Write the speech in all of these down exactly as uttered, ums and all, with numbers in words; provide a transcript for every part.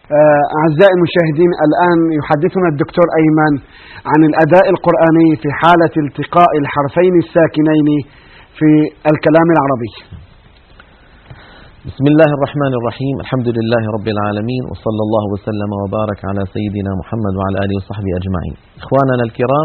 أعزائي المشاهدين، الآن يحدثنا الدكتور أيمن عن الأداء القرآني في حالة التقاء الحرفين الساكنين في الكلام العربي. بسم الله الرحمن الرحيم، الحمد لله رب العالمين، وصلى الله وسلم وبارك على سيدنا محمد وعلى آله وصحبه أجمعين. إخواننا الكرام،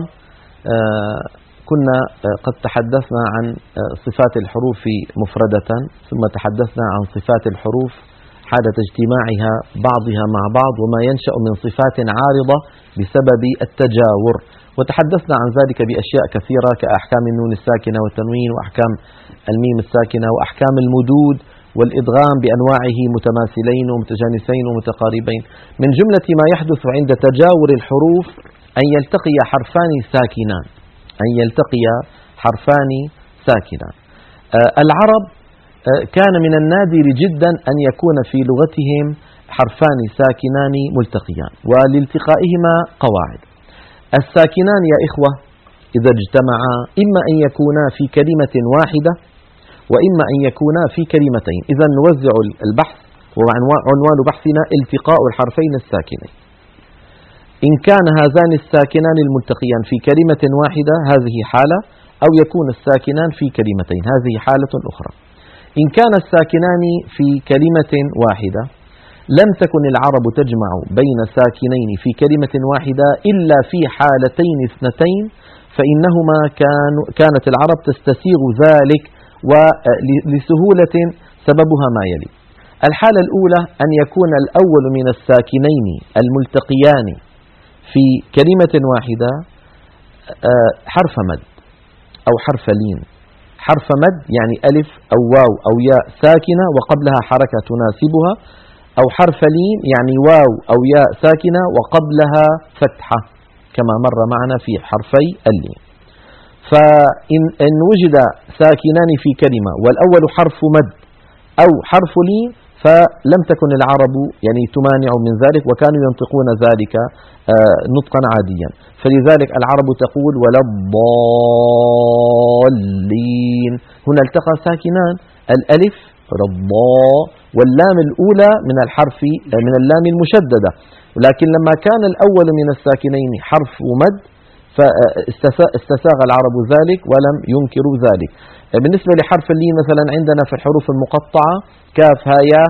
كنا قد تحدثنا عن صفات الحروف مفردة، ثم تحدثنا عن صفات الحروف حالة اجتماعها بعضها مع بعض وما ينشأ من صفات عارضة بسبب التجاور، وتحدثنا عن ذلك بأشياء كثيرة كأحكام النون الساكنة والتنوين، وأحكام الميم الساكنة، وأحكام المدود والإدغام بأنواعه متماثلين ومتجانسين ومتقاربين. من جملة ما يحدث عند تجاور الحروف أن يلتقي حرفان ساكنان أن يلتقي حرفان ساكنان آه العرب آه كان من النادر جدا أن يكون في لغتهم حرفان ساكنان ملتقيان، ولالتقائهما قواعد. الساكنان يا إخوة إذا اجتمعا إما أن يكونا في كلمة واحدة وإما أن يكونا في كلمتين. إذا نوزع البحث، وعنوان بحثنا التقاء الحرفين الساكنين. إن كان هذان الساكنان الملتقيان في كلمة واحدة هذه حالة، أو يكون الساكنان في كلمتين هذه حالة أخرى. إن كان الساكنان في كلمة واحدة لم تكن العرب تجمع بين ساكنين في كلمة واحدة إلا في حالتين اثنتين، فإنهما كانوا كانت العرب تستسيغ ذلك ولسهولة سببها ما يلي. الحالة الأولى أن يكون الأول من الساكنين الملتقيان في كلمة واحدة حرف مد أو حرف لين. حرف مد يعني ألف أو واو أو ياء ساكنة وقبلها حركة تناسبها، أو حرف لين يعني واو أو ياء ساكنة وقبلها فتحة كما مر معنا في حرفي اللين. فإن وجد ساكنان في كلمة والأول حرف مد أو حرف لين فلم تكن العرب يعني تمانع من ذلك، وكانوا ينطقون ذلك نطقا عاديا. فلذلك العرب تقول ولا الضالين. هنا التقى ساكنان، الألف الضاء واللام الأولى من الحرف من اللام المشددة، لكن لما كان الأول من الساكنين حرف مد فاستساغ العرب ذلك ولم ينكروا ذلك. بالنسبة لحرف اللين مثلا عندنا في الحروف المقطعة كاف ها يا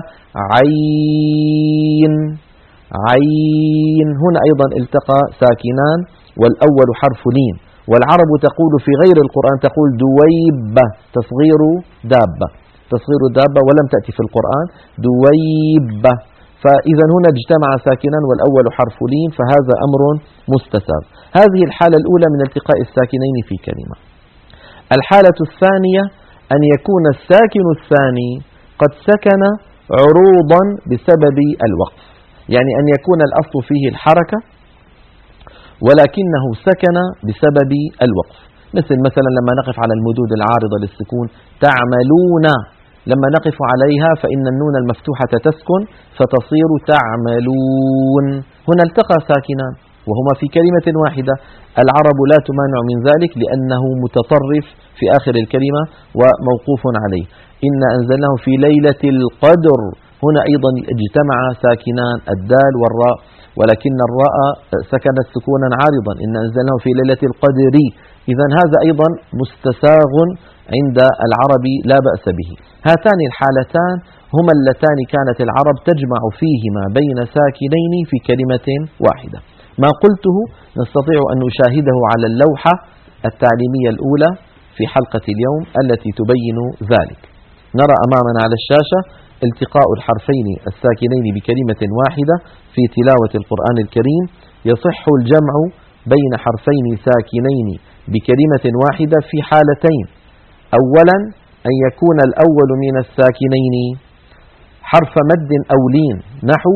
عين عين، هنا أيضا التقى ساكنان والأول حرف لين. والعرب تقول في غير القرآن تقول دويبة، تصغير دابة تصغير دابة ولم تأتي في القرآن دويبة. فإذا هنا اجتمع ساكنان والأول حرف لين، فهذا أمر مستساغ. هذه الحالة الأولى من التقاء الساكنين في كلمة. الحالة الثانية أن يكون الساكن الثاني قد سكن عروضا بسبب الوقف، يعني أن يكون الأصل فيه الحركة ولكنه سكن بسبب الوقف، مثل مثلا لما نقف على المدود العارضة للسكون تعملون، لما نقف عليها فإن النون المفتوحة تسكن فتصير تعملون. هنا التقى ساكنان وهما في كلمة واحدة، العرب لا تمانع من ذلك لأنه متطرف في آخر الكلمة وموقوف عليه. إن أنزلناه في ليلة القدر، هنا أيضا اجتمع ساكنان الدال والراء، ولكن الراء سكنت سكونا عارضا، إن أنزلناه في ليلة القدر. إذن هذا أيضا مستساغ عند العرب لا بأس به. هاتان الحالتان هما اللتان كانت العرب تجمع فيهما بين ساكنين في كلمة واحدة. ما قلته نستطيع أن نشاهده على اللوحة التعليمية الأولى في حلقة اليوم التي تبين ذلك. نرى أمامنا على الشاشة التقاء الحرفين الساكنين بكلمة واحدة في تلاوة القرآن الكريم. يصح الجمع بين حرفين ساكنين بكلمة واحدة في حالتين: أولا أن يكون الأول من الساكنين حرف مد أو لين نحو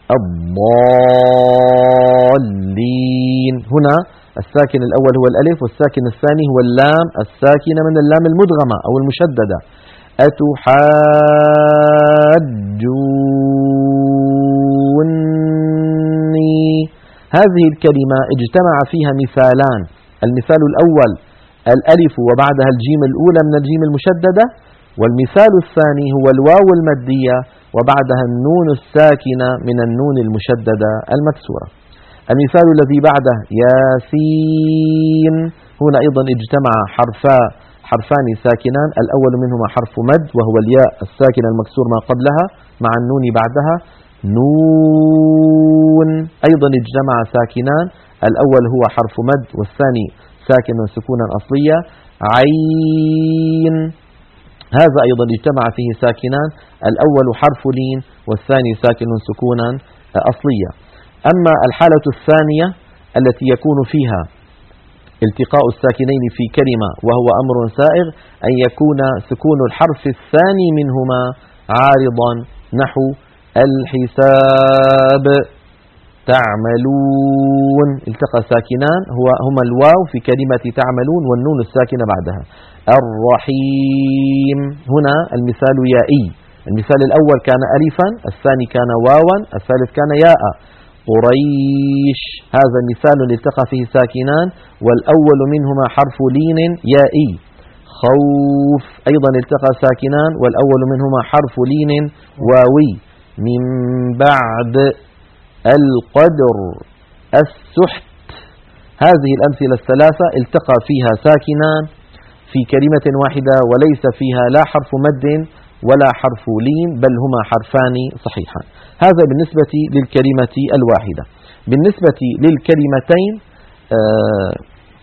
الضالين. هنا الساكن الأول هو الألف، والساكن الثاني هو اللام الساكنة من اللام المدغمة أو المشددة. أتحاجوني، هذه الكلمة اجتمع فيها مثالان: المثال الأول الألف وبعدها الجيم الأولى من الجيم المشددة، والمثال الثاني هو الواو المادية وبعدها النون الساكنة من النون المشددة المكسورة. المثال الذي بعده ياسين، هنا أيضا اجتمع حرفا حرفان ساكنان، الأول منهما حرف مد وهو الياء الساكنة المكسور ما قبلها مع النون بعدها. نون أيضا اجتمع ساكنان، الأول هو حرف مد والثاني ساكن سكونا أصليا. عين، هذا أيضا اجتمع فيه ساكنان، الأول حرف لين والثاني ساكن سكونا أصليا. أما الحالة الثانية التي يكون فيها التقاء الساكنين في كلمة وهو أمر سائغ، أن يكون سكون الحرف الثاني منهما عارضا، نحو الحساب. تعملون، التقى ساكنان هو هما الواو في كلمة تعملون والنون الساكنة بعدها. الرحيم، هنا المثال يائي، المثال الأول كان ألفا، الثاني كان واوا، الثالث كان ياء. قريش، هذا مثال التقى فيه ساكنان والأول منهما حرف لين يائي. خوف، أيضا التقى ساكنان والأول منهما حرف لين واوي. من بعد. القدر. السحت، هذه الأمثلة الثلاثة التقى فيها ساكنان في كلمة واحدة وليس فيها لا حرف مد ولا حرف لين، بل هما حرفان صحيحان. هذا بالنسبة للكلمة الواحدة. بالنسبة للكلمتين آه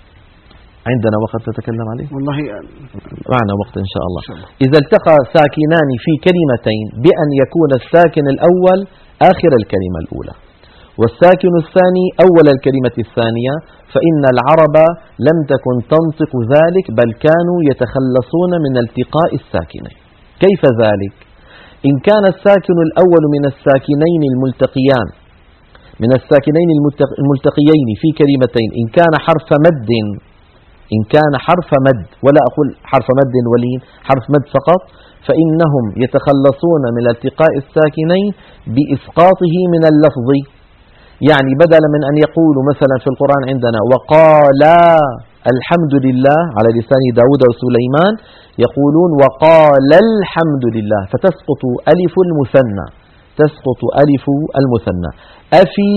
عندنا وقت نتكلم عليه؟ والله معنا وقت إن شاء الله. إذا التقى ساكنان في كلمتين بأن يكون الساكن الأول آخر الكلمة الأولى والساكن الثاني أول الكلمة الثانية، فإن العرب لم تكن تنطق ذلك، بل كانوا يتخلصون من التقاء الساكنين. كيف ذلك؟ إن كان الساكن الأول من الساكنين الملتقيان من الساكنين الملتقيين في كلمتين إن كان حرف مد إن كان حرف مد ولا أقول حرف مد ولين، حرف مد فقط، فإنهم يتخلصون من التقاء الساكنين بإسقاطه من اللفظ. يعني بدلا من أن يقولوا مثلا في القرآن عندنا وقال الحمد لله على لسان داود وسليمان، يقولون وقال الحمد لله، فتسقط ألف المثنى تسقط ألف المثنى. أفي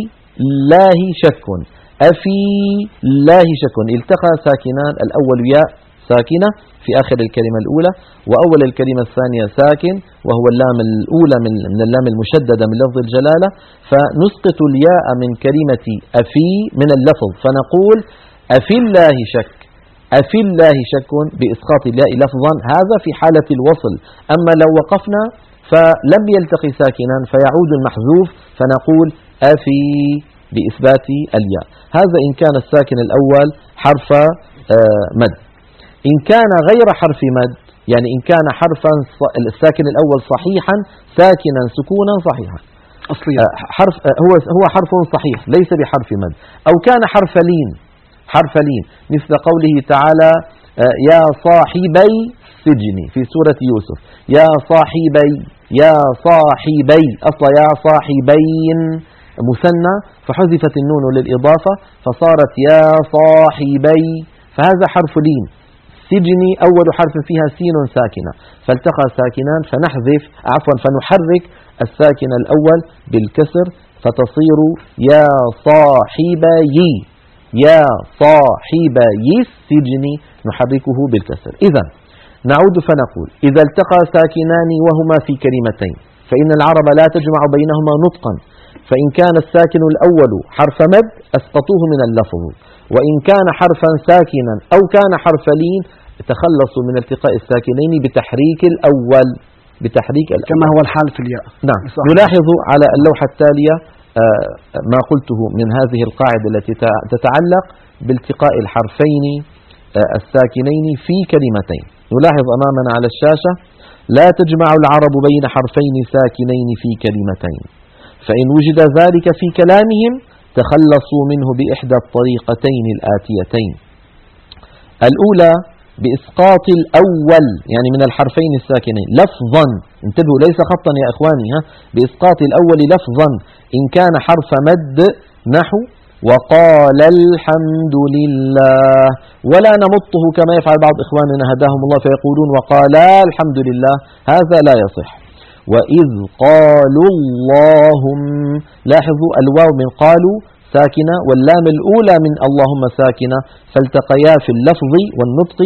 الله شك، أفي الله شك، التقى ساكنان، الأول ياء ساكنة في آخر الكلمة الأولى وأول الكلمة الثانية ساكن وهو اللام الأولى من اللام المشددة من لفظ الجلالة، فنسقط الياء من كلمة أفي من اللفظ فنقول أفي الله شك، أفي الله شك بإسقاط الياء لفظا. هذا في حالة الوصل. أما لو وقفنا فلم يلتقي ساكنا فيعود المحذوف فنقول أفي بإثبات الياء. هذا إن كان الساكن الأول حرف مد. إن كان غير حرف مد، يعني إن كان حرفا الساكن الأول صحيحا ساكنا سكونا صحيحا أصليا، حرف هو هو حرف صحيح ليس بحرف مد، أو كان حرف لين حرف لين مثل قوله تعالى يا صاحبي السجن في سورة يوسف، يا صاحبي يا صاحبي، أصلا يا صاحبين مثنى فحذفت النون للإضافة فصارت يا صاحبي، فهذا حرف لين. سجني أول حرف فيها سين ساكنة فالتقى ساكنان فنحذف عفوا فنحرك الساكن الأول بالكسر فتصير يا صاحبي، يا صاحبي السجن نحركه بالكسر. إذا نعود فنقول إذا التقى ساكنان وهما في كلمتين فإن العرب لا تجمع بينهما نطقا، فإن كان الساكن الأول حرف مد أسقطوه من اللفظ، وإن كان حرفا ساكنا أو كان حرف لين تخلصوا من التقاء الساكنين بتحريك الأول بتحريك الأول كما هو الحال في الياء. نعم. نلاحظ على اللوحة التالية ما قلته من هذه القاعدة التي تتعلق بالتقاء الحرفين الساكنين في كلمتين. نلاحظ أمامنا على الشاشة لا تجمع العرب بين حرفين ساكنين في كلمتين، فإن وجد ذلك في كلامهم تخلصوا منه بإحدى الطريقتين الآتيتين. الأولى بإسقاط الأول يعني من الحرفين الساكنين لفظا، انتبهوا ليس خطا يا إخواني، ها بإسقاط الأول لفظا إن كان حرف مد نحو وقال الحمد لله، ولا نمطه كما يفعل بعض إخواننا هداهم الله فيقولون وقال الحمد لله، هذا لا يصح. وإذ قالوا اللهم. لاحظوا الواو من قالوا ساكنة واللام الأولى من اللهم ساكنة، فالتقيا في اللفظ والنطق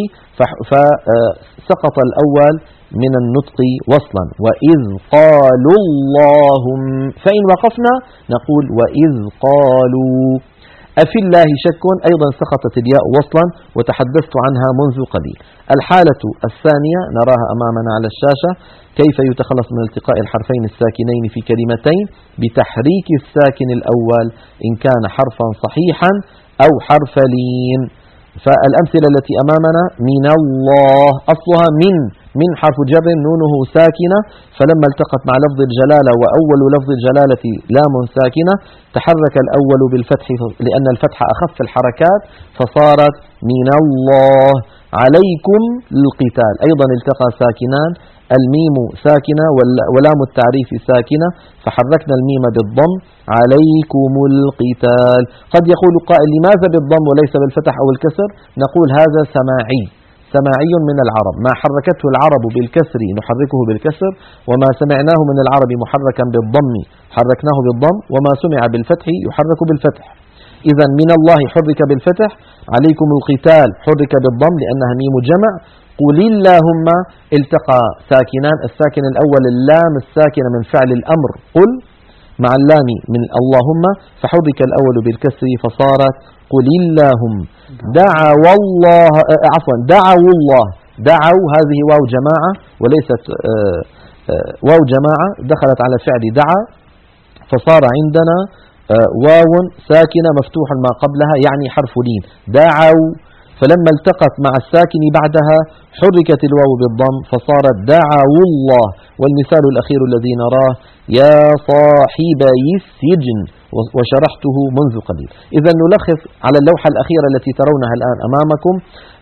فسقط الأول من النطق وصلا. وإذ قالوا اللهم. فإن وقفنا نقول وإذ قالوا. أفي الله شك أيضا سقطت الياء وصلا وتحدثت عنها منذ قليل. الحالة الثانية نراها أمامنا على الشاشة، كيف يتخلص من التقاء الحرفين الساكنين في كلمتين بتحريك الساكن الأول إن كان حرفا صحيحا أو حرف لين. فالأمثلة التي أمامنا من الله أصلها من من حرف جر نونه ساكنة، فلما التقت مع لفظ الجلالة وأول لفظ الجلالة لام ساكنة تحرك الأول بالفتح لأن الفتح أخف الحركات فصارت من الله. عليكم للقتال أيضا التقى ساكنان، الميم ساكنة ولام التعريف ساكنة فحركنا الميم بالضم عليكم القتال. قد يقول قائل لماذا بالضم وليس بالفتح أو الكسر؟ نقول هذا سماعي سماعي من العرب، ما حركته العرب بالكسر نحركه بالكسر، وما سمعناه من العرب محركا بالضم حركناه بالضم، وما سمع بالفتح يحرك بالفتح. إذا من الله حرك بالفتح، عليكم القتال حرك بالضم لأنها ميم جمع. قل اللهم التقى ساكنان، الساكن الأول اللام الساكنة من فعل الأمر قل مع اللام من اللهم فحرك الأول بالكسر فصارت قل اللهم. دعوا الله عفوا دعوا الله. دعوا هذه واو جماعة وليست واو جماعة دخلت على فعل دعا فصار عندنا واو ساكنة مفتوح ما قبلها يعني حرف لين. دعوا فلما التقت مع الساكن بعدها حركت الواو بالضم فصارت دعوا الله. والمثال الأخير الذي نراه يا صاحبي السجن وشرحته منذ قليل. إذا نلخص على اللوحة الأخيرة التي ترونها الآن أمامكم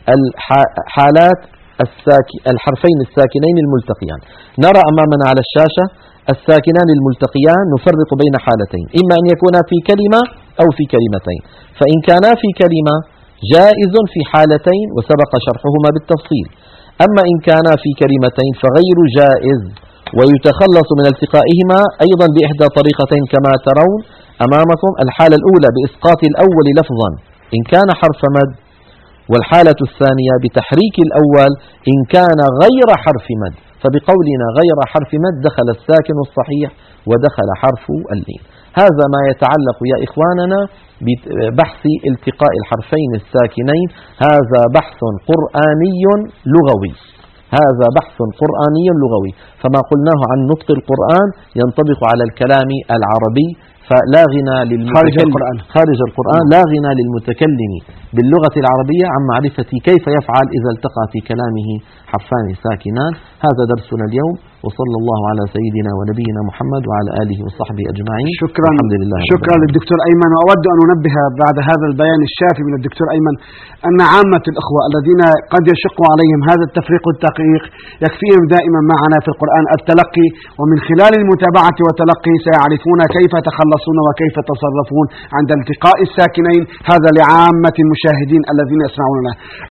حالات الحرفين الساكنين الملتقيان. نرى أمامنا على الشاشة الساكنان الملتقيان نفرق بين حالتين، إما أن يكونا في كلمة أو في كلمتين. فإن كانا في كلمة جائز في حالتين وسبق شرحهما بالتفصيل، أما إن كانا في كلمتين فغير جائز ويتخلص من التقائهما أيضا بإحدى طريقتين كما ترون أمامكم. الحالة الأولى بإسقاط الأول لفظا إن كان حرف مد، والحالة الثانية بتحريك الأول إن كان غير حرف مد. فبقولنا غير حرف مد دخل الساكن الصحيح ودخل حرف اللين. هذا ما يتعلق يا إخواننا ببحث التقاء الحرفين الساكنين. هذا بحث قرآني لغوي هذا بحث قرآني لغوي فما قلناه عن نطق القرآن ينطبق على الكلام العربي، فلا غنى خارج القرآن خارج القرآن لا غنى للمتكلم باللغة العربية عن معرفة كيف يفعل إذا التقى في كلامه حرفان ساكنان. هذا درسنا اليوم، وصلى الله على سيدنا ونبينا محمد وعلى آله وصحبه أجمعين. شكرا الحمد لله. شكرا للدكتور أيمن. وأود أن أنبه بعد هذا البيان الشافي من الدكتور أيمن أن عامة الأخوة الذين قد يشق عليهم هذا التفريق والتدقيق يكفيهم دائما معنا في القرآن التلقي، ومن خلال المتابعة والتلقي سيعرفون كيف يتخلصون وكيف يتصرفون عند التقاء الساكنين. هذا لعامة المشاهدين الذين يسمعوننا.